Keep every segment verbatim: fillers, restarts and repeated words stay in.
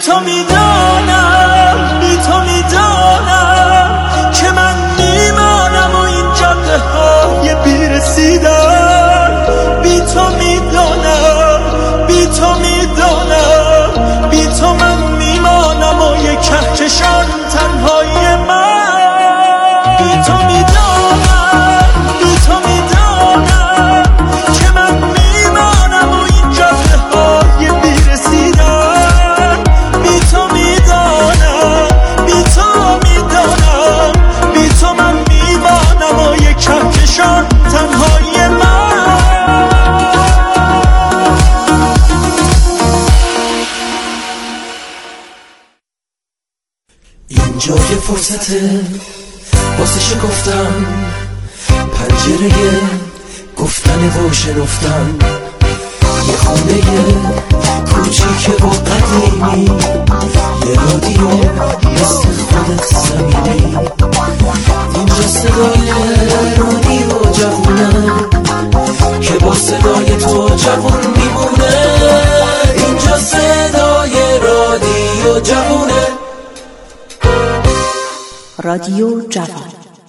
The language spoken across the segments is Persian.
تو میدانم بی تو میدانم که من میمانم و این جاده های بیرسیدن بی تو میدانم بی تو میدانم بی تو من میمانم و یک کهکشان تنهایی من بی تو میدانم بی تو میدانم که من میمانم و این جاده های بیرسیدن بی تو میدانم بی تو میدانم بی تو من میمانم و یک کهکشان تنهایی من اینجا یه فرصته واسه شکفتن پنجره گفتن و شنفتن یه خونه کوچیک و قدیمی یه رادیو مثل خودت زمینی اینجا صدای رادیو جوونه که با صدای تو جوون میمونه اینجا صدای رادیو جوونه رادیو جوان.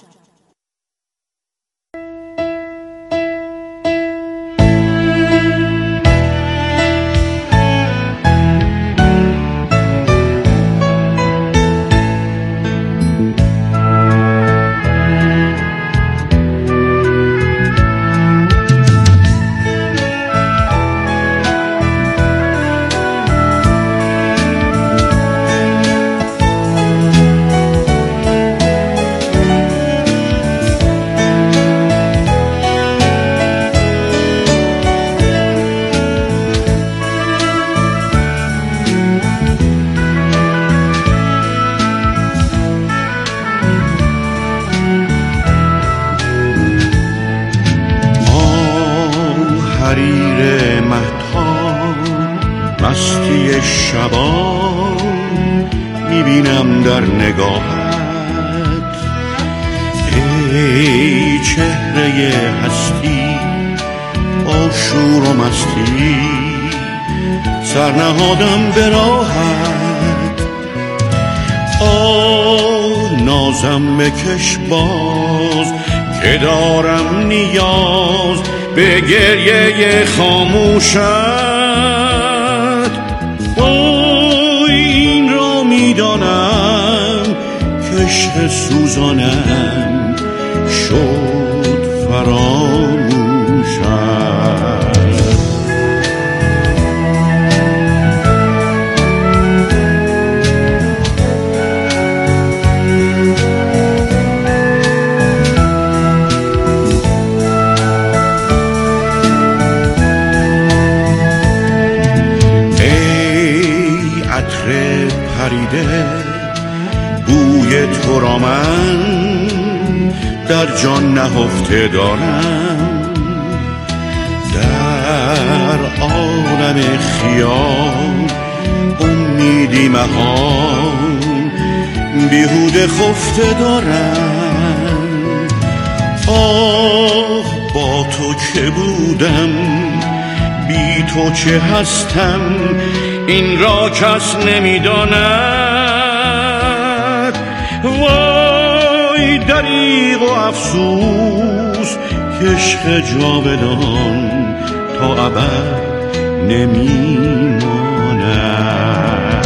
میبینم در نگاهت ای چهره هستی با شور و مستی سرنهادم به راحت آه نازم بکش باز که دارم نیاز به گریه خاموشت میدانم کشت سوزانم شد فراموشم ای عطر پریده بوی تو را من در جان نهفته دارم در عالم خیال امیدی مهان بیهوده خفته دارم آه با تو که بودم بی تو چه هستم این را کس نمیداند وای دریغ و افسوس کشق جاودان تا ابد نمیماند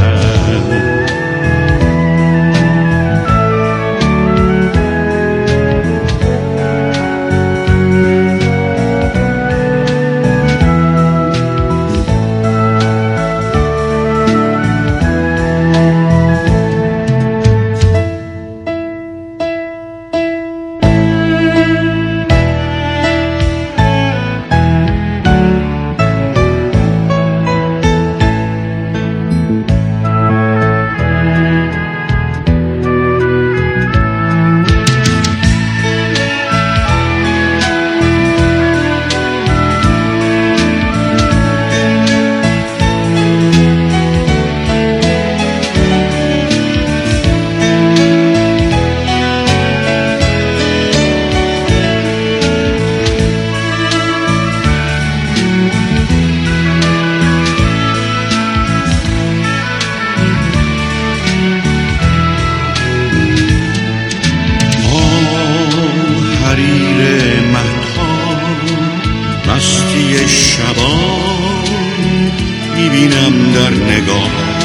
چهره شبان میبینم در نگاهت،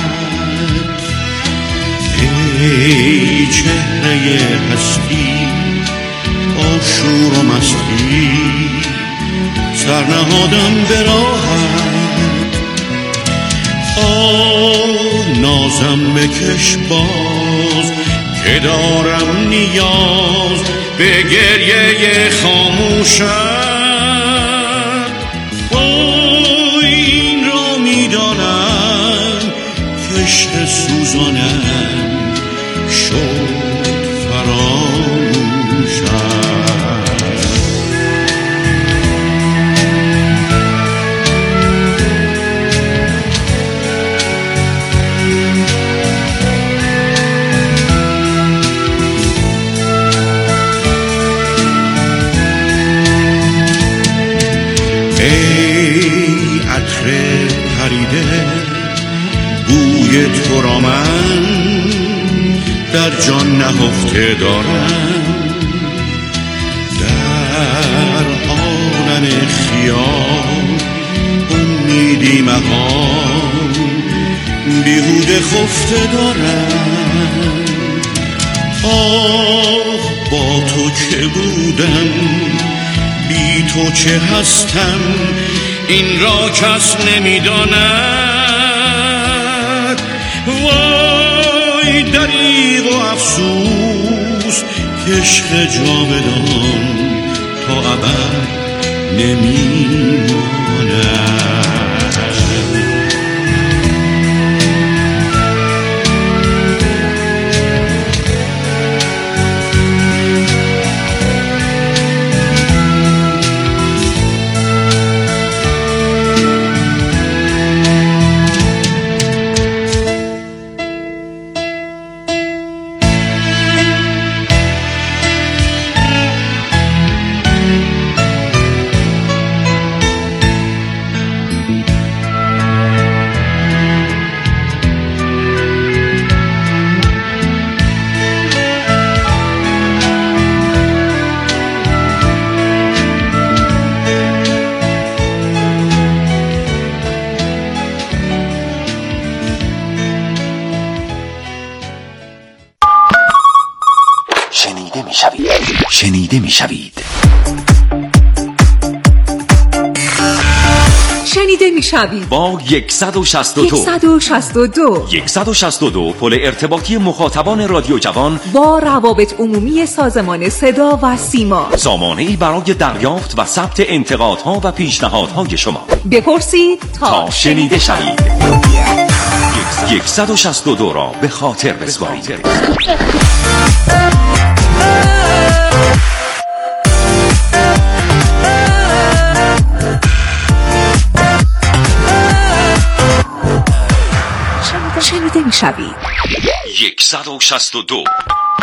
ای چهره هستی با شور و مستی، سرنهادم به راحت. آه نازم بکش باز که دارم نیاز به گریه خاموشت. آه این را میدانم که عشق سوزانم شد فراموشت. بوی تو را من در جان نهفته دارم، در عالم خیال امیدی مهان بیهوده خفته دارم. آه با تو که بودم، بی تو چه هستم، این را کس نمیداند. وای دریغ و افسوس که عشق جاودان تا ابد نمیماند. شنیده می شوید. شنیده می شوید با صد و شصت و دو صد و شصت و دو صد و شصت و دو پل ارتباطی مخاطبان رادیو جوان با روابط عمومی سازمان صدا و سیما، سامانه‌ای برای دریافت و ثبت انتقادها و پیشنهادهای شما. بپرسید تا شنیده شوید. صد و شصت و دو را به خاطر بسپارید. شنیده می شوید صد و شصت و دو.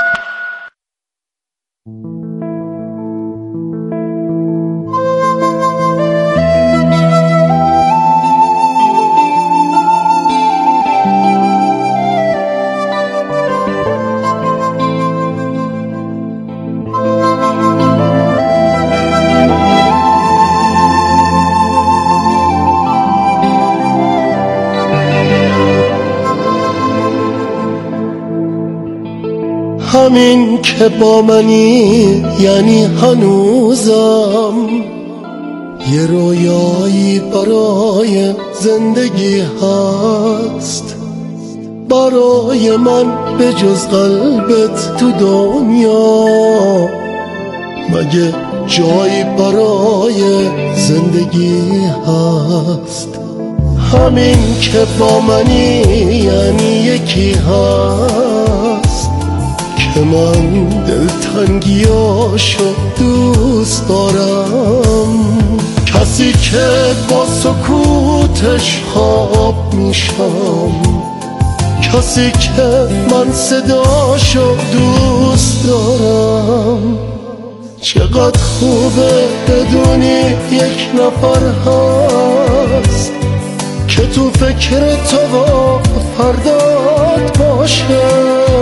همین که با منی یعنی هنوزم یه رویایی برای زندگی هست، برای من به جز قلبت تو دنیا مگه جایی برای زندگی هست. همین که با منی یعنی یکی هست که من دلتنگیاشو دوست دارم، کسی که با سکوتش خواب میشم، کسی که من صداشو دوست دارم. چقدر خوبه بدونی یک نفر هست که تو فکر تو و فردات باشه،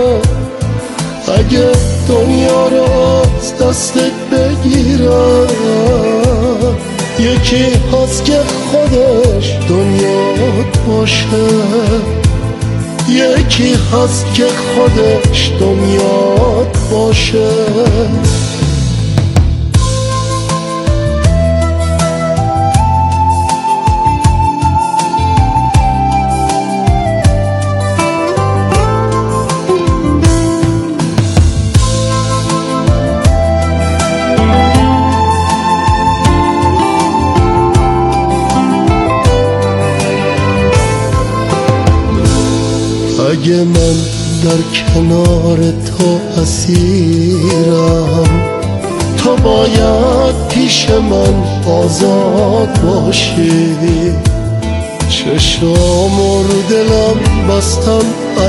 اگه دنیا رو از دستت بگیرم یکی هست که خودش دنیات باشه، یکی هست که خودش دنیات باشه. اگه من در کنار تو اسیرم، تو باید پیش من آزاد باشی. چشام رو دلم بستم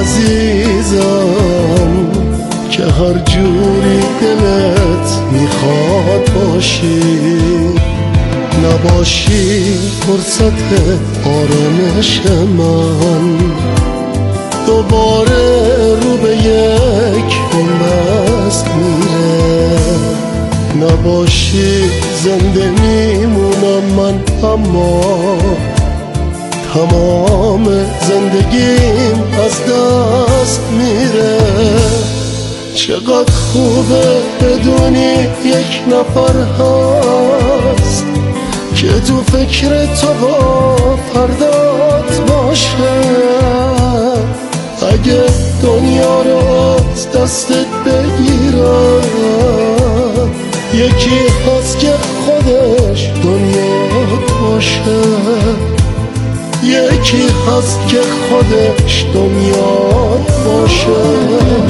عزیزم، که هر جوری دلت میخواد باشی. نباشی فرصت آرامش من، دوباره رو به یک بنبست میره. نباشی زنده میمونم من، اما تمام زندگیم از دست میره. چقدر خوبه بدونی یک نفر هست که تو فکر تو با فردات باشه. اگه دنیا رو از دستت بگیرم، یکی هست که خودش دنیات باشه، یکی هست که خودش دنیات باشه.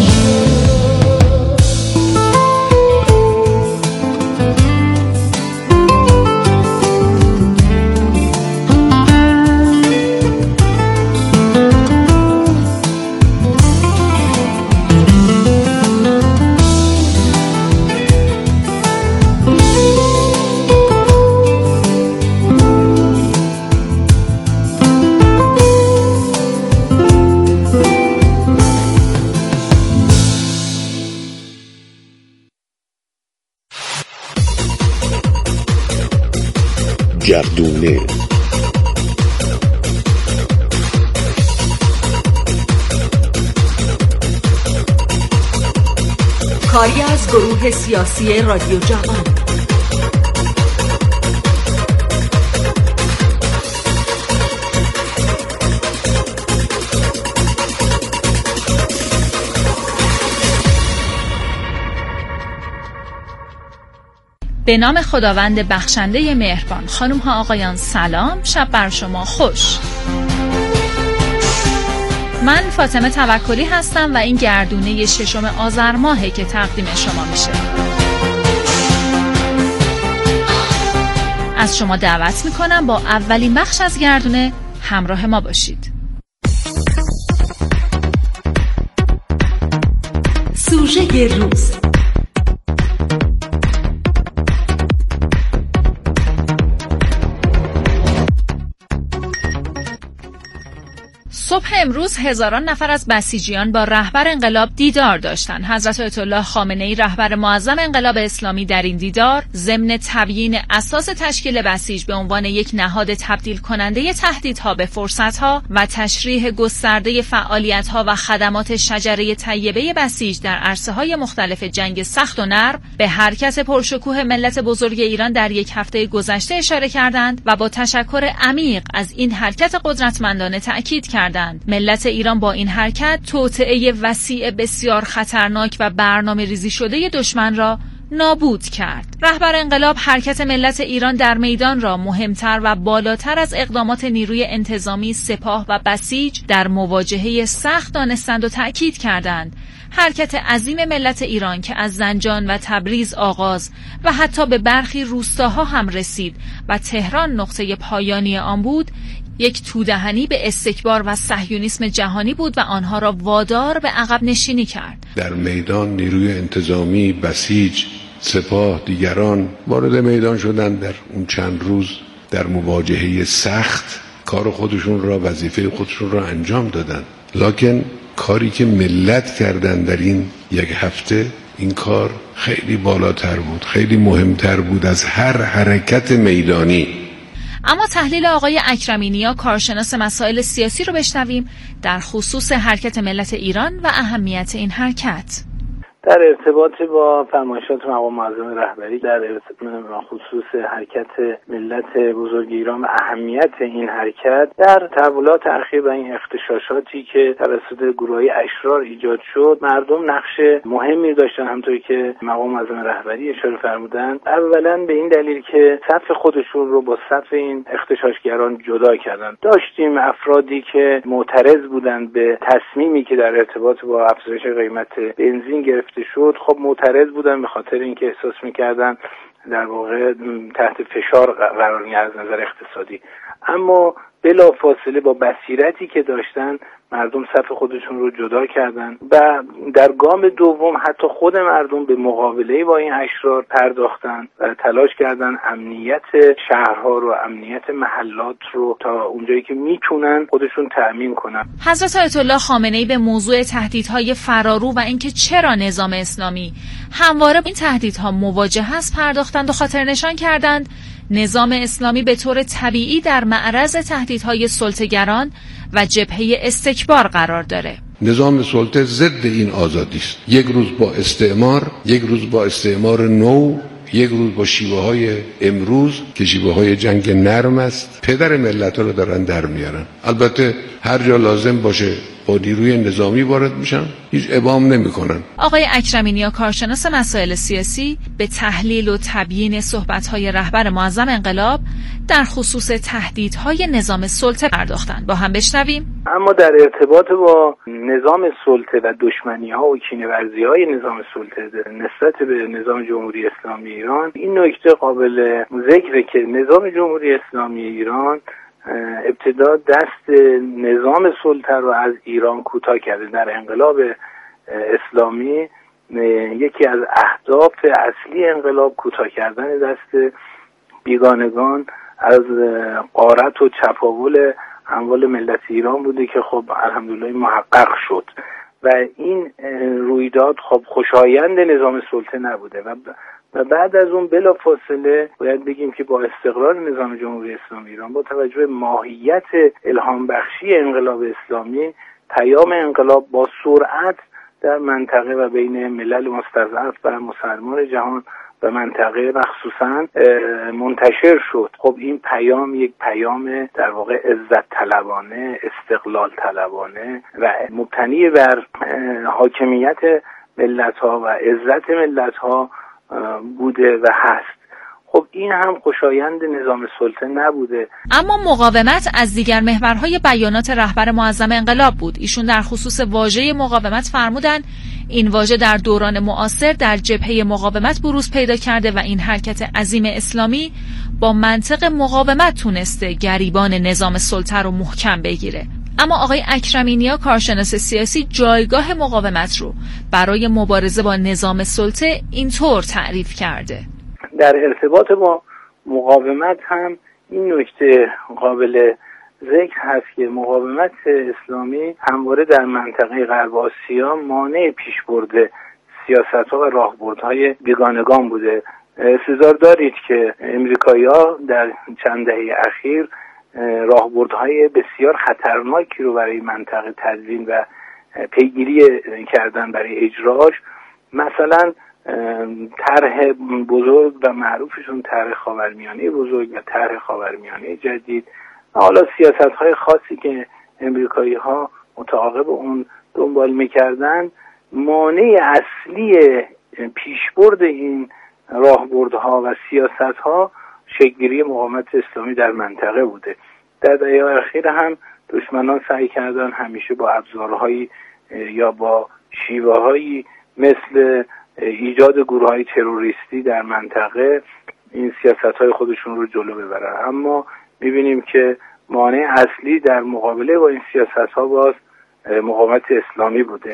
گردونه کاری از گروه سیاسی رادیو جوان. به نام خداوند بخشنده مهربان. خانم ها آقایان سلام، شب بر شما خوش. من فاطمه توکلی هستم و این گردونه ششم آذر ماهه که تقدیم شما میشه. از شما دعوت میکنم با اولین بخش از گردونه همراه ما باشید. سوژه روز. صبح امروز هزاران نفر از بسیجیان با رهبر انقلاب دیدار داشتند. حضرت آیت الله خامنه‌ای رهبر معظم انقلاب اسلامی در این دیدار ضمن تبیین اساس تشکیل بسیج به عنوان یک نهاد تبدیل کننده تهدیدها به فرصتها و تشریح گسترده فعالیت‌ها و خدمات شجره طیبه بسیج در عرصه‌های مختلف جنگ سخت و نرم به حرکت پرشکوه ملت بزرگ ایران در یک هفته گذشته اشاره کردند و با تشکر عمیق از این حرکت قدرتمندانه تأکید کردند ملت ایران با این حرکت توطئه وسیع بسیار خطرناک و برنامه ریزی شده دشمن را نابود کرد. رهبر انقلاب حرکت ملت ایران در میدان را مهمتر و بالاتر از اقدامات نیروی انتظامی، سپاه و بسیج در مواجهه سخت دانستند و تأکید کردند. حرکت عظیم ملت ایران که از زنجان و تبریز آغاز و حتی به برخی روستاها هم رسید و تهران نقطه پایانی آن بود، یک تودهنی به استکبار و صهیونیسم جهانی بود و آنها را وادار به عقب نشینی کرد. در میدان نیروی انتظامی، بسیج، سپاه، دیگران وارد میدان شدند. در اون چند روز در مواجهه سخت کار خودشون را، وظیفه خودشون را انجام دادند. لکن کاری که ملت کردن در این یک هفته این کار خیلی بالاتر بود، خیلی مهمتر بود از هر حرکت میدانی. اما تحلیل آقای اکرمی نیا کارشناس مسائل سیاسی رو بشنویم در خصوص حرکت ملت ایران و اهمیت این حرکت. در ارتباط با فرمایشات مقام معظم رهبری در خصوص حرکت ملت بزرگ ایران و اهمیت این حرکت در تحولات اخیر و این اغتشاشاتی که توسط گروه‌های اشرار ایجاد شد، مردم نقش مهمی داشتن، همونطوری که مقام معظم رهبری اشاره فرمودن. اولا به این دلیل که صف خودشون رو با صف این اغتشاشگران جدا کردن. داشتیم افرادی که معترض بودند به تصمیمی که در ارتباط با افزایش قیمت بنزین گرفته شد. خب معترض بودن به خاطر اینکه احساس می‌کردن در واقع تحت فشار قرار می‌گیرن از نظر اقتصادی، اما بلا فاصله با بصیرتی که داشتن مردم صف خودشون رو جدا کردن و در گام دوم حتی خود مردم به مقابله با این اشرار پرداختن و تلاش کردن امنیت شهرها رو، امنیت محلات رو تا اونجایی که میتونن خودشون تأمین کنن. حضرت آیت الله خامنه‌ای به موضوع تهدیدهای فرارو و اینکه چرا نظام اسلامی همواره این تهدیدها مواجه است پرداختند و خاطر نشان کردند نظام اسلامی به طور طبیعی در معرض تهدیدهای سلطه‌گران و جبهه استکبار قرار داره. نظام سلطه ضد این آزادی است. یک روز با استعمار، یک روز با استعمار نو، یک روز با شیوه های امروز که شیوه های جنگ نرم است، پدر ملت رو دارن در میارن. البته هر جا لازم باشه با نیروی نظامی وارد میشن، هیچ ابهام نمیکنن. آقای اکرمی نیا کارشناس مسائل سیاسی به تحلیل و تبیین صحبت‌های رهبر معظم انقلاب در خصوص تهدیدهای نظام سلطه پرداختند. با هم بشنویم. اما در ارتباط با نظام سلطه و دشمنی‌ها و کینه‌ورزی‌های نظام سلطه نسبت به نظام جمهوری اسلامی ایران، این نکته قابل ذکره که نظام جمهوری اسلامی ایران ابتدا دست نظام سلطه رو از ایران کوتاه کرده. در انقلاب اسلامی یکی از اهداف اصلی انقلاب کوتاه کردن دست بیگانگان از غارت و چپاول اموال ملت ایران بوده که خب الحمدلله محقق شد و این رویداد خب خوشایند نظام سلطه نبوده و و بعد از اون بلا فاصله باید بگیم که با استقرار نظام جمهوری اسلامی ایران با توجه به ماهیت الهام بخشی انقلاب اسلامی، پیام انقلاب با سرعت در منطقه و بین ملل مستضعف و مسلمان جهان و منطقه مخصوصا منتشر شد. خب این پیام یک پیام در واقع عزت طلبانه، استقلال طلبانه و مبتنی بر حاکمیت ملت ها و عزت ملت ها بوده و هست. خب این هم خوشایند نظام سلطه نبوده. اما مقاومت از دیگر محورهای بیانات رهبر معظم انقلاب بود. ایشون در خصوص واژه مقاومت فرمودن این واژه در دوران معاصر در جبهه مقاومت بروز پیدا کرده و این حرکت عظیم اسلامی با منطق مقاومت تونسته گریبان نظام سلطه رو محکم بگیره. اما آقای اکرمی نیا کارشناس سیاسی جایگاه مقاومت رو برای مبارزه با نظام سلطه اینطور تعریف کرده. در ارتباط با مقاومت هم این نکته قابل ذکر هست که مقاومت اسلامی همواره در منطقه غرب آسیا مانع پیشبرد سیاست‌ها و راهبردهای بیگانگان بوده. انتظار دارید که امریکایی‌ها در چند دهه اخیر راهبردهای بسیار خطرناکی رو برای منطقه تدوین و پیگیری کردن برای اجراش. مثلا طرح بزرگ و معروفشون طرح خاورمیانه بزرگ و طرح خاورمیانه جدید، حالا سیاست‌های خاصی که امریکایی‌ها متعاقب اون دنبال می‌کردن، مانع اصلی پیشبرد این راهبردها و سیاست‌ها شکل‌گیری مقاومت اسلامی در منطقه بوده. در دهه اخیر هم دشمنان سعی کردن همیشه با ابزارهایی یا با شیوه‌هایی مثل ایجاد گروه‌های تروریستی در منطقه این سیاست‌های خودشون رو جلو ببرن، اما می‌بینیم که مانع اصلی در مقابله با این سیاست‌ها باز مقاومت اسلامی بوده.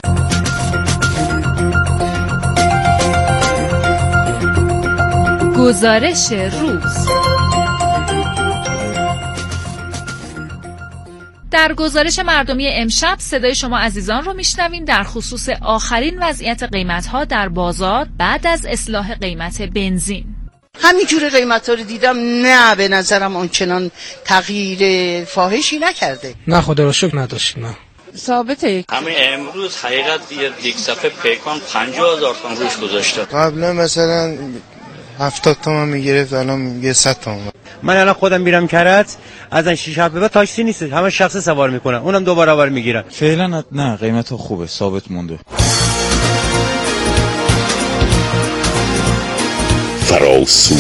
گزارش روز. در گزارش مردمی امشب صدای شما عزیزان رو میشنویم در خصوص آخرین وضعیت قیمت‌ها در بازار بعد از اصلاح قیمت بنزین. همینجوری قیمت‌ها رو دیدم، نه به نظرم آنچنان تغییر فاحشی نکرده. نه خدا رو شکر نداشت. نه ثابته. همین امروز حقیقت یک صفحه پیکان پنجاه هزار تومان روش گذاشته. قبلا مثلا هفتاد تومان میگرفت، الان یه صد تومان. من الان خودم میرم کرج، از این شش هفته بعد تاکسی نیست، همه شخصی سوار میکنن، اونم دو برابر میگیرن. فعلا نه، قیمت خوبه، ثابت مونده. فراسو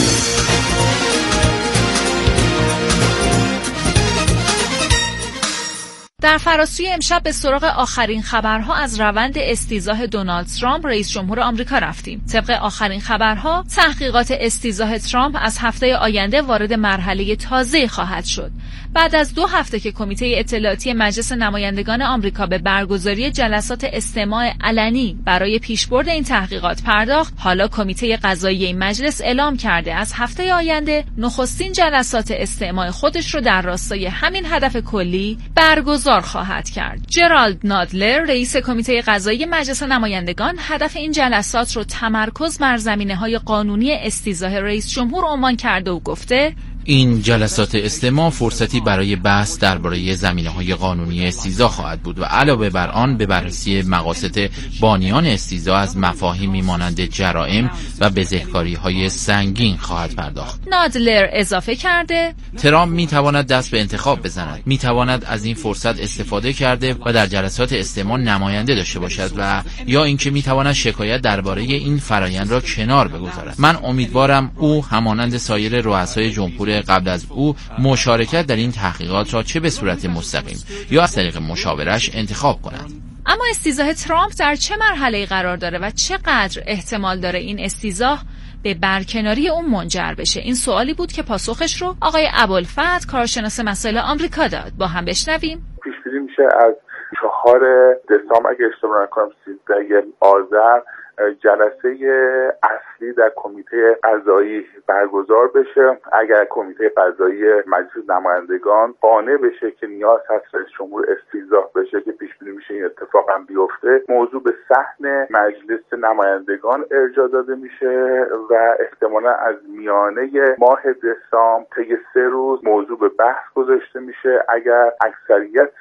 در فراسوی امشب به سراغ آخرین خبرها از روند استیضاح دونالد ترامپ رئیس جمهور آمریکا رفتیم. طبق آخرین خبرها تحقیقات استیضاح ترامپ از هفته آینده وارد مرحله تازه خواهد شد. بعد از دو هفته که کمیته اطلاعاتی مجلس نمایندگان آمریکا به برگزاری جلسات استماع علنی برای پیشبرد این تحقیقات پرداخت، حالا کمیته قضایی این مجلس اعلام کرده از هفته آینده نخستین جلسات استماع خودش رو در راستای همین هدف کلی برگزار خواهد کرد. جرالد نادلر رئیس کمیته قضایی مجلس نمایندگان هدف این جلسات رو تمرکز بر زمینه‌های قانونی استیضاح رئیس جمهور عنوان کرده و گفته این جلسات استماع فرصتی برای بحث درباره زمینه‌های قانونی استیضاح خواهد بود و علاوه بر آن به بررسی مقاصد بانیان استیضاح از مفاهیمی مانند جرائم و بزهکاری‌های سنگین خواهد پرداخت. نادلر اضافه کرده ترامپ می‌تواند دست به انتخاب بزند، می‌تواند از این فرصت استفاده کرده و در جلسات استماع نماینده داشته باشد و یا اینکه می‌تواند شکایت درباره این فرآیند را کنار بگذارد. من امیدوارم او همانند سایر رؤسای جمهور قبل از او مشارکت در این تحقیقات را چه به صورت مستقیم یا از طریق مشاورش انتخاب کند. اما استیضاح ترامپ در چه مرحله‌ای قرار داره و چقدر احتمال داره این استیضاح به برکناری اون منجر بشه؟ این سوالی بود که پاسخش رو آقای ابوالفتح کارشناس مسائل آمریکا داد. با هم بشنویم. پیش بینی میشه از چهار دسامبر اگه اشتباه نکنم سیزده آذر جلسه اصلی در کمیته قضایی برگزار بشه. اگر کمیته قضایی مجلس نمایندگان قانع بشه که نیاز هست رئیس جمهور استیضاح بشه که پیش بینی میشه این اتفاق هم بیفته، موضوع به صحن مجلس نمایندگان ارجاع داده میشه و احتمالا از میانه ماه دسامبر طی سه روز موضوع به بحث گذاشته میشه. اگر اکثریت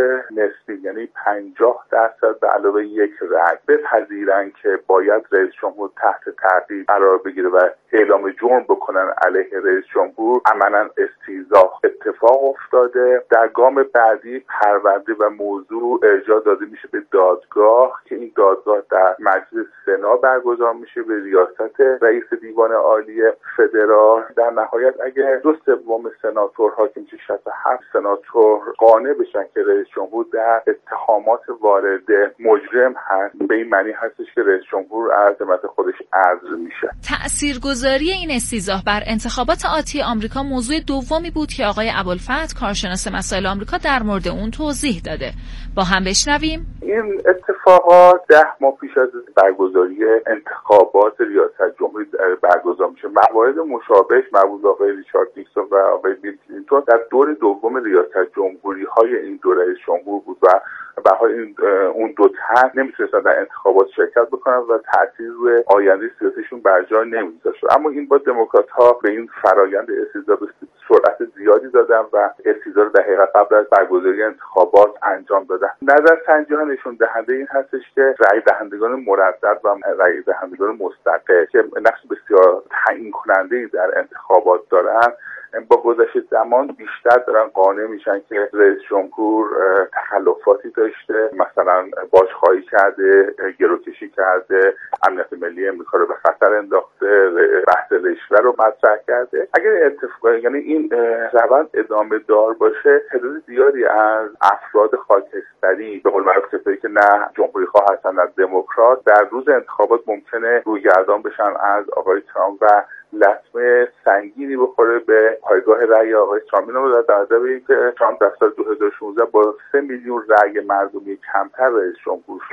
نسبی یعنی پنجاه درصد به علاوه یک رأی بپذیرن که باید رئیس جمهور تحت تعقیب قرار بگیره و اعلام جرم بکنن علیه رئیس جمهور، عملا استیضاح اتفاق افتاده. در گام بعدی پرونده و موضوع ارجاع داده میشه به دادگاه که این دادگاه در مجلس سنا برگزار میشه به ریاست رئیس دیوان عالی فدرال. در نهایت اگه دو سوم سناتورها که میشه شصت و هفت سناتور قانع بشن که رئیس جمهور در اتهامات وارد مجرم هست، به این معنی هستش که رئیس جمهور از ذمت خودش عزل میشه. تأثیرگذاری این استیضاح بر انتخابات آتی آمریکا موضوع دومی بود که آقای ابوالفتح کارشناس مسائل آمریکا در مورد اون توضیح داده. با هم بشنویم. این اتفاقات ده ماه پیش از برگزاری انتخابات ریاست جمهوری برگزار میشه. موارد مشابهش مربوط به آقای ریچارد نیکسون و آقای بیل کلینتون در دور دوم ریاست جمهوری های این دو رئیس جمهور بود و به حال این اون دو تن نمیتونستن در انتخابات شرکت بکنن و تأثیر روی آینده سیاسیشون بر جا نمیذاشت. اما این با دموکرات ها به این فرایند استیضاح سرعت زیادی دادن و استیضاح در حقیقت قبل از برگزاری انتخابات انجام دادن. نظرسنجی ها نشون دهنده این هستش که رأی دهندگان مردد و رأی دهندگان مستقل که نقش بسیار تعیین کننده در انتخابات دارن، با گذشت زمان بیشتر دارن قانع میشن که رئیس جمهور تخلفاتی داشته، مثلا بازخواهی کرده، گروکشی کرده، امنیت ملی امریکا رو به خطر انداخته، بحث رشوه رو مطرح کرده. اگر اتفاق یعنی این روند ادامه دار باشه، تعداد زیادی از افراد خاکستری به قول معروف کسایی که نه جمهوری خواه هستن نه دموکرات در روز انتخابات ممکنه رویگردان بشن از آقای ترامپ و لطمه سنگینی بخوره به پایگاه رأی آقای ترامپ. اینو در نظر بگیرید که ترامپ در سال دو هزار و شانزده با سه میلیون رأی مردمی کمتر رئیس جمهور شد و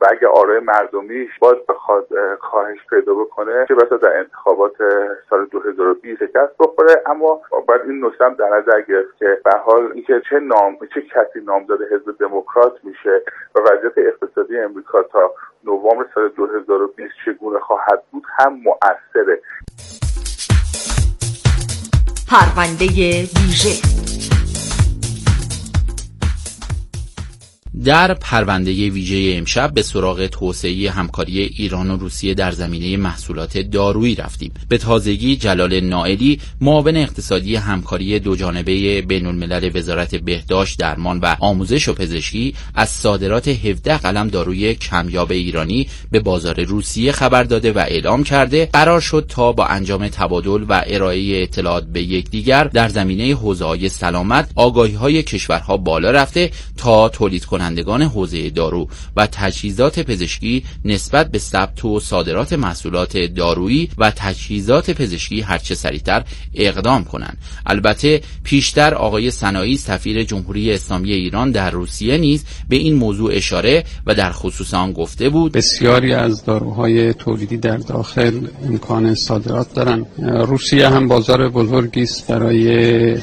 و اگه آرای مردمیش باز بخواد کاهش پیدا بکنه چه بسا در انتخابات سال دو هزار و بیست شکست بخوره. اما باید این نکته هم در نظر گرفت که به هر حال اینکه چه نام چه کسی نامزد حزب دموکرات میشه و وضعیت اقتصادی امریکا تا نوامبر سال دو هزار و بیست چگونه خواهد بود هم مؤثره. پرونده ویژه. در پرونده ویژه امشب به سراغ توسعه همکاری ایران و روسیه در زمینه محصولات دارویی رفتیم. به تازگی جلال نائلی معاون اقتصادی همکاری دوجانبه بین الملل وزارت بهداشت، درمان و آموزش و پزشکی از صادرات هفده قلم داروی کمیاب ایرانی به بازار روسیه خبر داده و اعلام کرده قرار شد تا با انجام تبادل و ارائه اطلاعات به یکدیگر در زمینه حوزه‌های سلامت آگاهی‌های کشورها بالا رفته تا تولید کنندگان حوزه دارو و تجهیزات پزشکی نسبت به ثبت و صادرات محصولات دارویی و تجهیزات پزشکی هرچه سریعتر اقدام کنند. البته پیشتر آقای سنایی سفیر جمهوری اسلامی ایران در روسیه نیز به این موضوع اشاره و در خصوص آن گفته بود بسیاری از داروهای تولیدی در داخل امکان صادرات دارند. روسیه هم بازار بزرگی است برای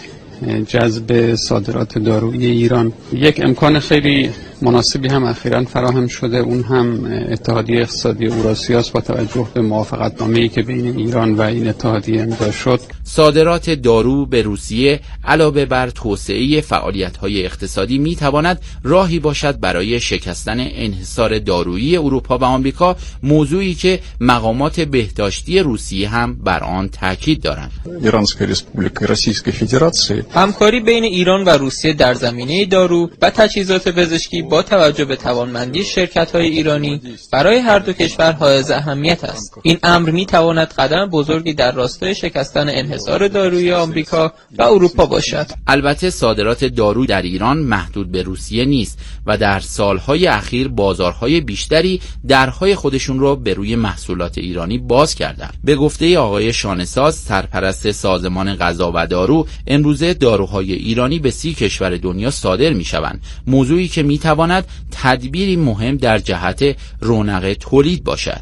جذب صادرات دارویی ایران. یک امکان خیلی مناسبی هم اخیراً فراهم شده، اون هم اتحادیه اقتصادی اوراسیا است با توجه به موافقتنامه‌ای که بین ایران و این اتحادیه امضا شد. صادرات دارو به روسیه علاوه بر توسعه فعالیت‌های اقتصادی می‌تواند راهی باشد برای شکستن انحصار دارویی اروپا و آمریکا، موضوعی که مقامات بهداشتی روسیه هم بر آن تاکید دارند. ایرانسکای رسپوبلیکای روسیسکای فدراسیی همکاری بین ایران و روسیه در زمینه دارو و تجهیزات پزشکی با توجه به توانمندی شرکت‌های ایرانی برای هر دو کشور حائز اهمیت است. این امر می‌تواند قدم بزرگی در راستای شکستن انحصار دارویی آمریکا و اروپا باشد. البته صادرات دارو در ایران محدود به روسیه نیست و در سالهای اخیر بازارهای بیشتری درهای خودشون رو به روی محصولات ایرانی باز کردند. به گفته آقای شانه‌ساز سرپرست سازمان غذا و دارو، امروزه داروهای ایرانی به سی کشور دنیا صادر می‌شوند، موضوعی که می‌تواند تدبیری مهم در جهت رونق تولید باشد.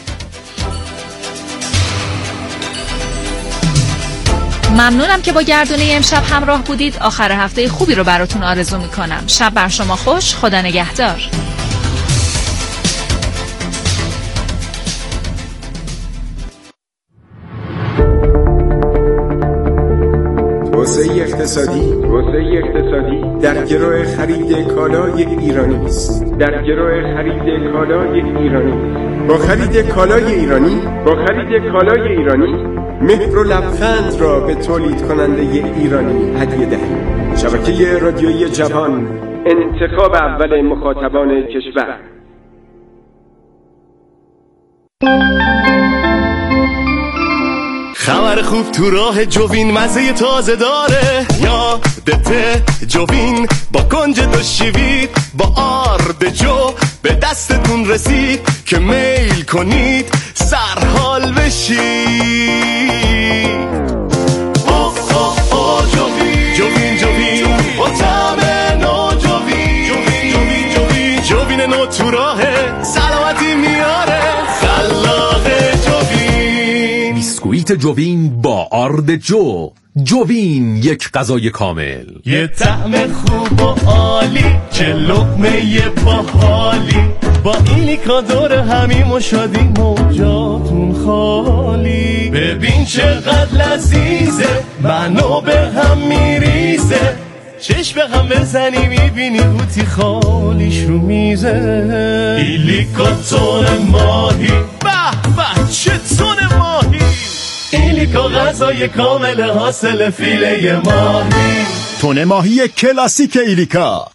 ممنونم که با گردونه امشب همراه بودید. آخر هفته خوبی رو براتون آرزو میکنم. شب بر شما خوش. خدا نگهدار. توسعه اقتصادی توسعه اقتصادی در گروه خرید کالای ایرانی است. در گروه خرید کالای ایرانی با خرید کالای ایرانی با خرید کالای ایرانی مهر و لبخند را به تولید کننده ایرانی هدیه دهید. شبکه رادیویی جوان، انتخاب اول مخاطبان کشور. خبر خوب تو راه جوین مزه تازه داره، یادته جوین با کنج دو شیوید با آرد جو به دستتون رسید که میل کنید سرحال بشید. اوه اوه اوه جوین جوین جوین با طعم نو جوین جوین جوین جوین جوین نو تو راه سلامتی میاره خلاق جوین. بیسکویت جوین با آرد جو. جوین یک غذای کامل، یه طعم خوب و عالی که لقمه باحالی با ایلیکا دور همیم و شادی موجاتون خالی. ببین چقدر لذیذه منو به هم میریزه، چشم هم بزنی میبینی قوطی خالیش رو میزه. ایلیکا تون ماهی به به چه تون ماهی، ایلیکا غذای کامل حاصل فیله ماهی. تون ماهی کلاسیک ایلیکا.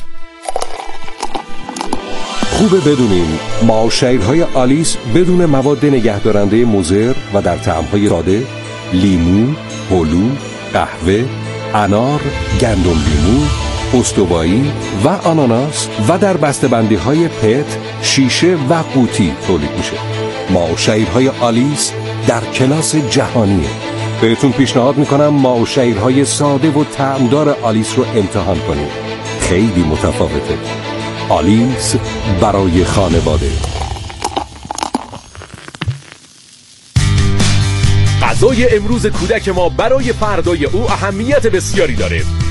خوبه بدونیم ماه‌شیرهای آلیس بدون مواد نگهدارنده مضر و در طعم‌های ساده، لیمو، هلو، قهوه، انار، گندم لیمو، استوایی و آناناس و در بسته‌بندی‌های پت، شیشه و قوطی تولید میشه. ماه‌شیرهای آلیس در کلاس جهانیه. بهتون پیشنهاد میکنم ماه‌شیرهای ساده و طعمدار آلیس رو امتحان کنید. خیلی متفاوته. آلیس برای خانواده. غذای امروز کودک ما برای فردای او اهمیت بسیاری داره.